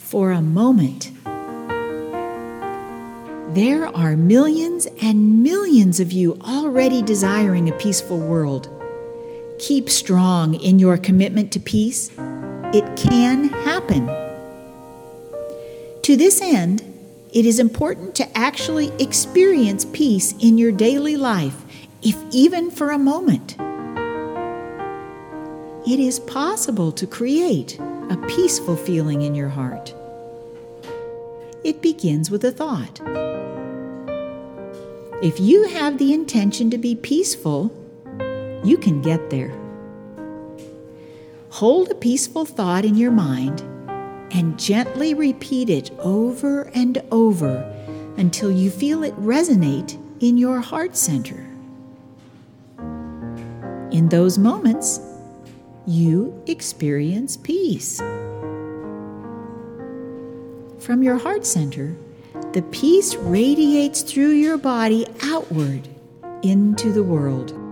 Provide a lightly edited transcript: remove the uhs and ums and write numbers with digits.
for a moment. There are millions and millions of you already desiring a peaceful world. Keep strong in your commitment to peace. It can happen. To this end, it is important to actually experience peace in your daily life, if even for a moment. It is possible to create a peaceful feeling in your heart. It begins with a thought. If you have the intention to be peaceful, you can get there. Hold a peaceful thought in your mind and gently repeat it over and over until you feel it resonate in your heart center. In those moments, you experience peace. From your heart center, the peace radiates through your body outward into the world.